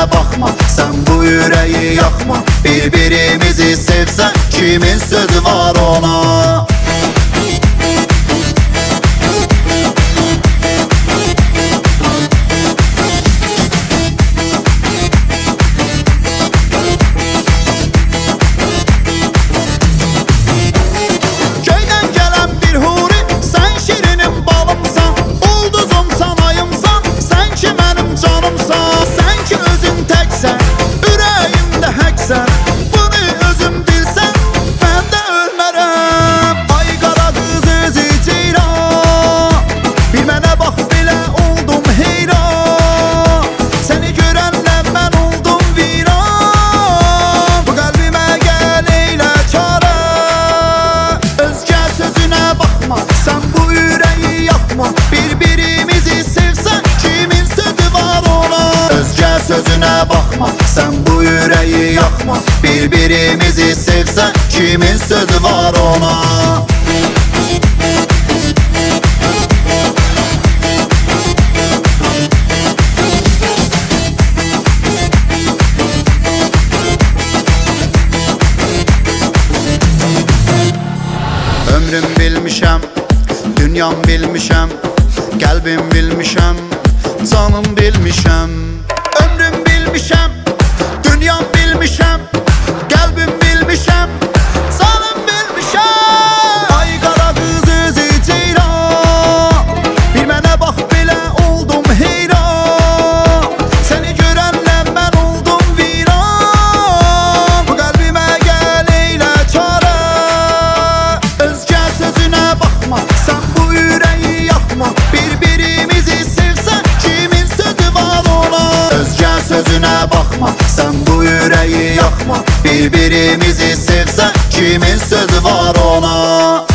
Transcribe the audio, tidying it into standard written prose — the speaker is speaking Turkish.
bakma, sen bu yüreği yakma. Birbirimizi sevsek kimin sözü var ona? Birbirimizi sevsek kimin sözü var ona? Özge sözüne bakma, sen bu yüreği yakma. Birbirimizi sevsek kimin sözü var ona? Ömrüm bilmişem, dünyam bilmişem, kalbim bilmişem, canım bilmişem. Ömrüm bilmişem, dünyam bilmişem, kalbim bilmişem, canım bilmişem. Ay qara qız özü ceyran, bir mənə bax belə oldum heyran. Səni görənlə mən oldum viran, bu qəlbimə gəl eylə çarə. Özgə sözünə baxma, sən bu yüreği yakma. Birbirimizi sevsek kimin sözü var ona? Özge sözüne bakma, sen bu yüreği yakma. Birbirimizi sevsek kimin sözü var ona?